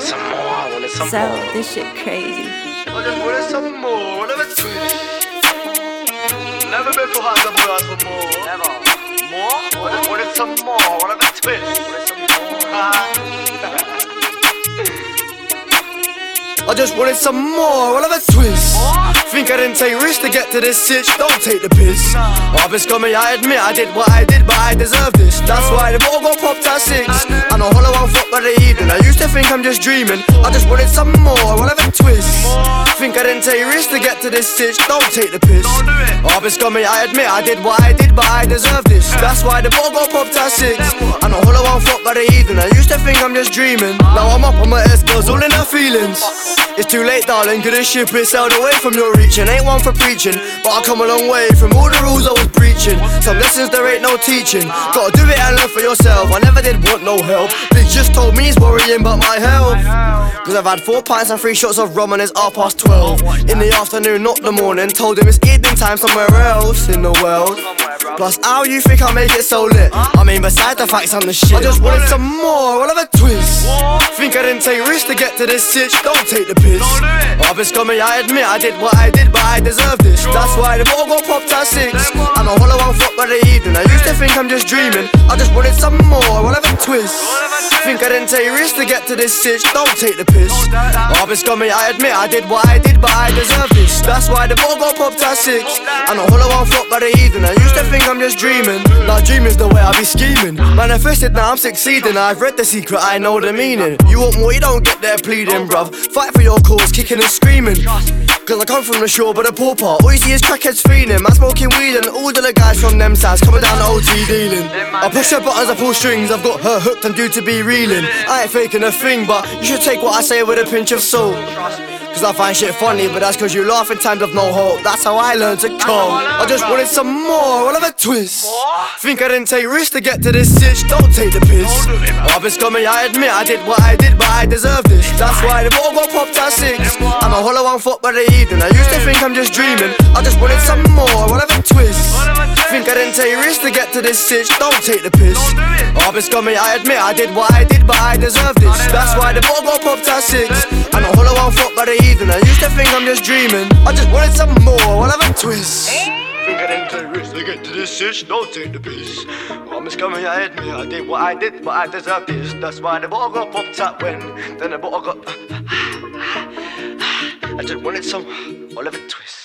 some more, I wanted some So, more. this shit crazy. I just wanted some more, whatever twist. Never been for hot, but ask for more. Never. More? I just wanted some more, whatever twist. Wanted some more. I just wanted some more, whatever twist. Think I didn't take risks to get to this sitch, don't take the piss. I've been scummy, I admit I did what I did, but I deserve this. That's why the ball got popped at 6. And a hollow one foot by the evening. I used to think I'm just dreaming. I just wanted some more, whatever twist. Think I didn't take risks to get to this sitch, don't take the piss. I've been scummy, I admit I did what I did, but I deserve this. That's why the ball got popped at 6. And a hollow one foot by the evening. I used to think I'm just dreaming. Now I'm up on my S-girls, all in her feelings. It's too late, darling, cause this ship is sailed away from your reaching. Ain't one for preaching, but I come a long way from all the rules I was breaching. Some lessons there ain't no teaching. Gotta do it and learn for yourself. I never did want no help. They just told me he's worrying about my health. Cause I've had 4 pints and 3 shots of rum and it's 12:30 in the afternoon, not the morning. Told him it's evening time somewhere else in the world. Plus, how you think I make it so lit? I mean, besides the facts, I'm the shit. I just wanted some more, whatever twist. Think I didn't take risks to get to this sitch, don't take the piss. I've been scummy, I admit I did what I did, but I deserve this. That's why the ball got popped at 6. And a hollow one foot by the evening. I used to think I'm just dreaming. I just wanted some more, whatever twist. Think I didn't take risks to get to this sitch, don't take the piss. I've been scummy, I admit I did what I did, but I deserve this. That's why the ball got popped at 6. And a hollow one foot by the evening. I used to think I'm just dreaming. Now dreaming's the way I be scheming. Manifested, now I'm succeeding. I've read the secret, I know the meaning. You want more, you don't get there pleading, bruv. Fight for your cause, kicking and screaming. Cause I come from the shore, but the poor part. All you see is crackheads feeling. Man smoking weed and all of the guys from them sides coming down the OT dealing. I push her buttons, I pull strings. I've got her hooked, I'm due to be reeling. I ain't faking a thing, but you should take what I say with a pinch of salt. Cause I find shit funny, but that's cause you laugh in times of no hope. That's how I learned to cope. I just wanted some more, whatever twist. Think I didn't take risks to get to this sitch, don't take the piss. I've been scummy, I admit I did what I did, but I deserve this. That's why the ball got popped at 6. I'm a hollow one foot by the evening. I used to think I'm just dreaming. I just wanted some more, whatever twist. Think I didn't take risks to get to this sitch, don't take the piss. I've been scummy, I admit I did what I did, but I deserve this. That's why the ball got popped at 6. I'm a hollow one foot by the evening. I used to think I'm just dreaming. I just wanted some more, whatever twist. Think I didn't take risks to get to this sitch, don't take the piss. I'm just coming, I admit I did what I did, but I deserve this. That's why the ball got popped up when then the ball got I just wanted some whatever twist.